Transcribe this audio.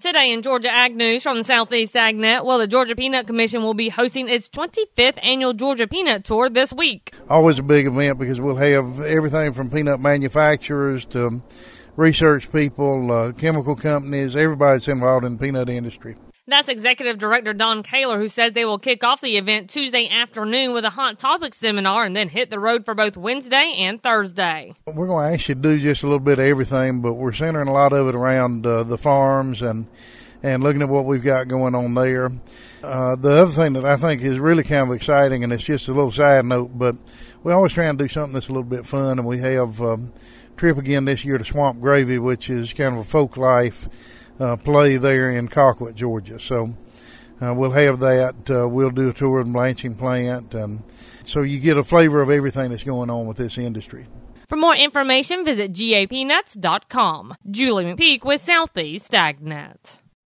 Today in Georgia Ag News from the Southeast AgNet, the Georgia Peanut Commission will be hosting its 25th annual Georgia Peanut Tour this week. Always a big event because we'll have everything from peanut manufacturers to research people, chemical companies, everybody that's involved in the peanut industry. That's Executive Director Don Kaler, who says they will kick off the event Tuesday afternoon with a hot topics seminar and then hit the road for both Wednesday and Thursday. We're going to actually do just a little bit of everything, but we're centering a lot of it around the farms and looking at what we've got going on there. The other thing that I think is really kind of exciting, and it's just a little side note, but we always try and do something that's a little bit fun, and we have a trip again this year to Swamp Gravy, which is kind of a folk life play there in Colquitt, Georgia. So we'll have that. We'll do a tour of the blanching plant. So you get a flavor of everything that's going on with this industry. For more information, visit GAPnuts.com. Julie McPeak with Southeast AgNet.